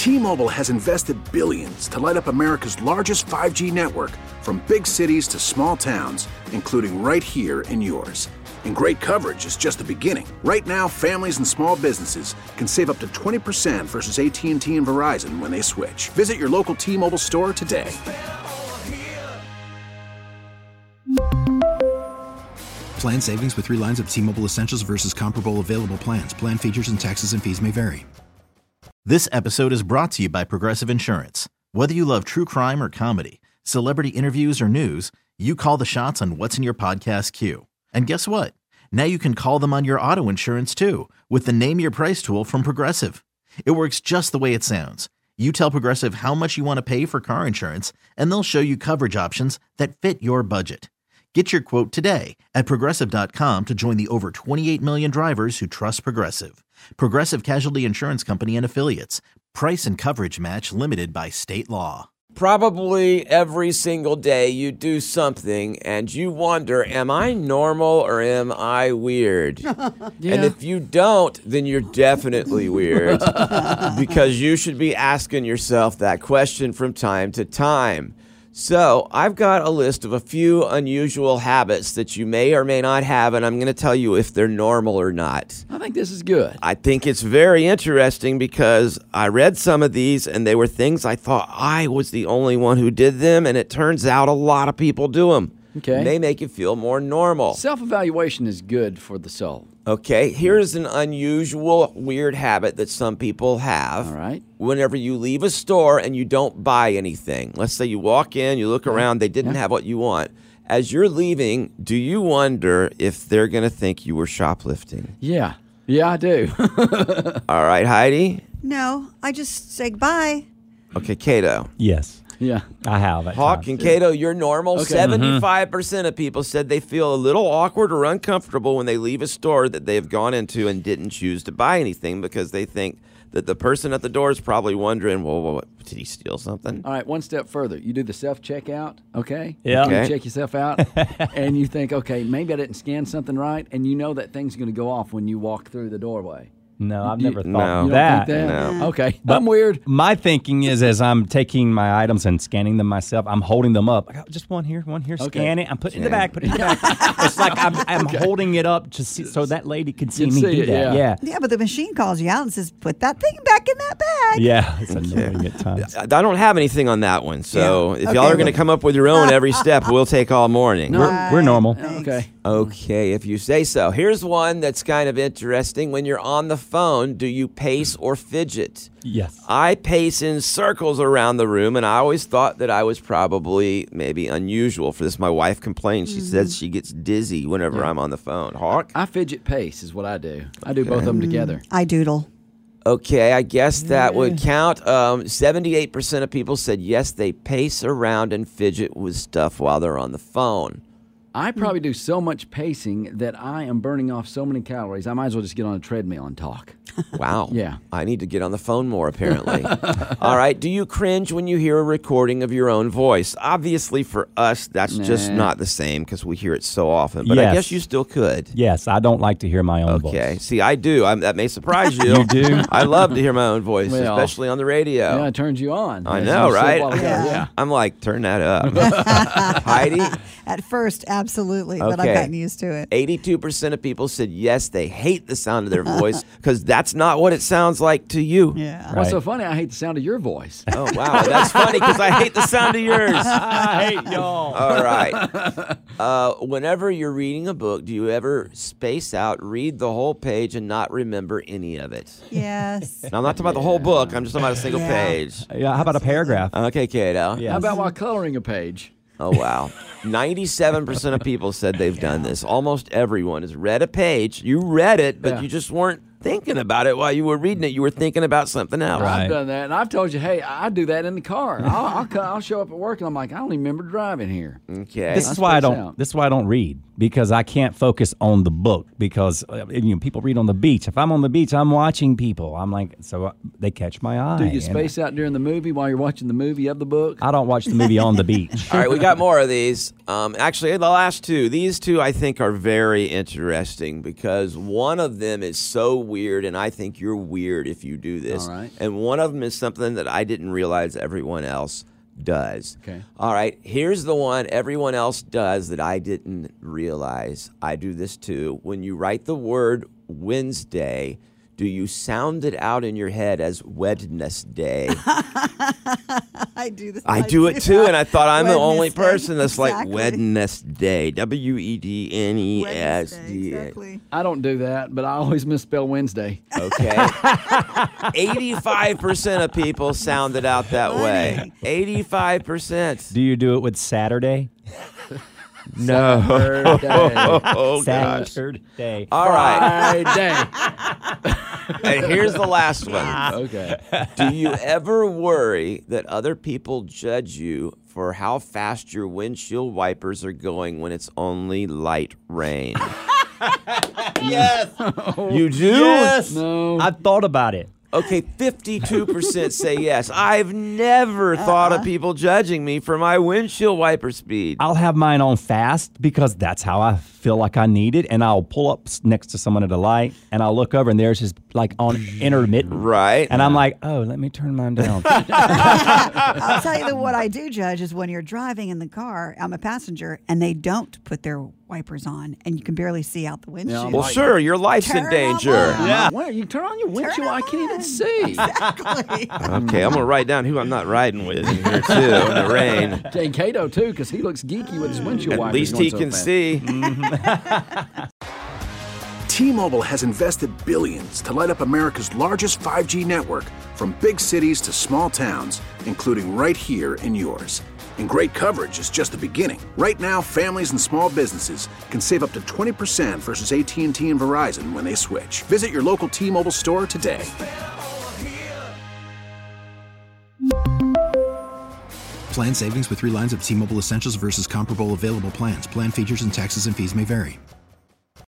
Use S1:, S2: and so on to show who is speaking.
S1: T-Mobile has invested billions to light up America's largest 5G network, from big cities to small towns, including right here in yours. And great coverage is just the beginning. Right now, families and small businesses can save up to 20% versus AT&T and Verizon when they switch. Visit your local T-Mobile store today.
S2: Plan savings with 3 lines of T-Mobile Essentials versus comparable available plans. Plan features and taxes and fees may vary.
S3: This episode is brought to you by Progressive Insurance. Whether you love true crime or comedy, celebrity interviews or news, you call the shots on what's in your podcast queue. And guess what? Now you can call them on your auto insurance too with the Name Your Price tool from Progressive. It works just the way it sounds. You tell Progressive how much you want to pay for car insurance, and they'll show you coverage options that fit your budget. Get your quote today at Progressive.com to join the over 28 million drivers who trust Progressive. Progressive Casualty Insurance Company and Affiliates. Price and coverage match limited by state law.
S4: Probably every single day you do something and you wonder, am I normal or am I weird? Yeah. And if you don't, then you're definitely weird because you should be asking yourself that question from time to time. So I've got a list of a few unusual habits that you may or may not have, and I'm going to tell you if they're normal or not.
S5: I think this is good.
S4: I think it's very interesting because I read some of these, and they were things I thought I was the only one who did them, and it turns out a lot of people do them.
S5: Okay.
S4: They make you feel more normal.
S5: Self-evaluation is good for the soul.
S4: Okay, here's an unusual, weird habit that some people have.
S5: All right.
S4: Whenever you leave a store and you don't buy anything, let's say you walk in, you look around, they didn't have what you want. As you're leaving, do you wonder if they're going to think you were shoplifting?
S5: Yeah. Yeah, I do.
S4: All right, Heidi?
S6: No, I just say bye.
S4: Okay, Cato?
S7: Yes.
S5: Yeah.
S7: I have.
S4: Hawk and Cato, you're normal.
S5: Okay.
S4: 75% of people said they feel a little awkward or uncomfortable when they leave a store that they have gone into and didn't choose to buy anything because they think that the person at the door is probably wondering, well, did he steal something?
S5: All right, one step further. You do the self-checkout, okay?
S7: Yeah.
S4: Okay.
S5: You check yourself out, and you think, okay, maybe I didn't scan something right, and you know that thing's going to go off when you walk through the doorway.
S7: No, I've
S5: You-
S7: never thought
S4: No.
S7: of
S5: You
S7: that.
S5: don't think that?
S4: No.
S5: Okay,
S7: But
S5: I'm weird.
S7: My thinking is, as I'm taking my items and scanning them myself, I'm holding them up. I got just one here, scan it. I'm putting it in the bag, put it in the bag. It's like I'm holding it up to see, so that lady can see
S5: Can
S7: me
S5: see
S7: do
S5: it,
S7: that.
S5: yeah.
S6: Yeah, but the machine calls you out and says, put that thing back in that bag.
S7: Yeah, it's annoying at times.
S4: I don't have anything on that one, so
S6: Yeah.
S4: if
S6: Okay,
S4: y'all are going to
S6: well-
S4: come up with your own every step, we'll take all morning.
S7: We're normal.
S5: Okay.
S4: Okay, if you say so. Here's one that's kind of interesting. When you're on the phone, do you pace or fidget?
S7: Yes.
S4: I pace in circles around the room, and I always thought that I was probably maybe unusual for this. My wife complains. She says she gets dizzy whenever I'm on the phone. Hawk?
S5: I fidget pace is what I do. I do both of them together.
S6: I doodle.
S4: Okay, I guess that would count. 78% of people said yes, they pace around and fidget with stuff while they're on the phone.
S5: I probably do so much pacing that I am burning off so many calories. I might as well just get on a treadmill and talk.
S4: Wow.
S5: Yeah.
S4: I need to get on the phone more, apparently. All right. Do you cringe when you hear a recording of your own voice? Obviously, for us, that's just
S5: Nah.
S4: not the same because we hear it so often. But I
S7: Yes.
S4: guess you still could.
S7: Yes, I don't like to hear my own
S4: Okay.
S7: voice.
S4: See, I do. That may surprise you.
S7: You do?
S4: I love to hear my own voice,
S5: Well,
S4: especially on the radio.
S5: Yeah, it turns you on.
S4: I
S5: as
S4: know,
S5: you said a
S4: right?
S5: while ago.
S6: Yeah.
S5: Yeah.
S4: I'm like, turn that up. Heidi?
S6: At first, absolutely, but I've
S4: Okay.
S6: gotten used to it.
S4: 82% of people said yes, they hate the sound of their voice because that's not what it sounds like to you.
S6: Yeah.
S5: What's so funny? I hate the sound of your voice.
S4: Oh, wow. That's funny because I hate the sound of yours.
S7: I hate y'all.
S4: All right. Whenever you're reading a book, do you ever space out, read the whole page, and not remember any of it?
S6: Yes.
S4: Now, I'm not talking about the whole book. I'm just talking about a single
S6: Yeah.
S4: page.
S7: Yeah, how about a paragraph?
S4: Okay, Kato.
S7: Yeah.
S5: How about while coloring a page?
S4: Oh, wow. 97% of people said they've done this. Almost everyone has read a page. You read it, but
S5: Yeah.
S4: you just weren't thinking about it while you were reading it. You were thinking about something else.
S7: Right.
S5: I've done that, and I've told you, hey, I do that in the car. I'll show up at work, and I'm like, I don't even remember driving here.
S4: Okay.
S7: This
S5: I
S7: is why I
S5: space
S7: don't.
S5: out.
S7: This is why I don't read, because I can't focus on the book, because people read on the beach. If I'm on the beach, I'm watching people. I'm like, so they catch my eye.
S5: Do you
S7: and
S5: space out during the movie while you're watching the movie of the book?
S7: I don't watch the movie on the beach.
S4: All right, we got more of these. Actually, the last two. These two I think are very interesting because one of them is so weird, and I think you're weird if you do this.
S5: All right.
S4: And one of them is something that I didn't realize everyone else does.
S5: Okay.
S4: All right, here's the one everyone else does that I didn't realize. I do this too. When you write the word Wednesday, do you sound it out in your head as Wednesday?
S6: I do this.
S4: I do it too, and I thought I'm the only
S6: Wednesday.
S4: person that's
S6: Exactly.
S4: like Wednesday. WEDNESD.
S6: Exactly.
S5: I don't do that, but I always misspell Wednesday.
S4: Okay. 85% of people sound it out that way. 85%.
S7: Do you do it with Saturday?
S4: No. Oh, gosh.
S7: Saturday.
S4: All right.
S5: Friday.
S4: And here's the last one.
S5: Okay.
S4: Do you ever worry that other people judge you for how fast your windshield wipers are going when it's only light rain?
S7: Yes.
S4: You do?
S7: Yes.
S5: No.
S7: I've thought about it.
S4: Okay, 52% say yes. I've never thought of people judging me for my windshield wiper speed.
S7: I'll have mine on fast because that's how I feel like I need it. And I'll pull up next to someone at a light and I'll look over and there's just like on intermittent.
S4: Right.
S7: And I'm like, oh, let me turn mine down.
S6: I'll tell you that what I do judge is when you're driving in the car, I'm a passenger, and they don't put their wipers on, and you can barely see out the windshield.
S4: Well, sure, your life's in
S6: Turn 'em
S4: danger.
S6: on.
S7: Yeah.
S5: Where you turn on your windshield?
S6: Turn
S5: I can't even
S6: on.
S5: see.
S6: Exactly.
S4: Okay, I'm going to write down who I'm not riding with in here, too, in the rain.
S5: Jay Cato too, because he looks geeky with his windshield
S4: At
S5: wipers.
S4: least
S5: going
S4: he
S5: so
S4: can
S5: fast.
S4: see.
S1: T-Mobile has invested billions to light up America's largest 5G network, from big cities to small towns, including right here in yours. And great coverage is just the beginning. Right now, families and small businesses can save up to 20% versus AT&T and Verizon when they switch. Visit your local T-Mobile store today.
S2: Plan savings with 3 lines of T-Mobile Essentials versus comparable available plans. Plan features and taxes and fees may vary.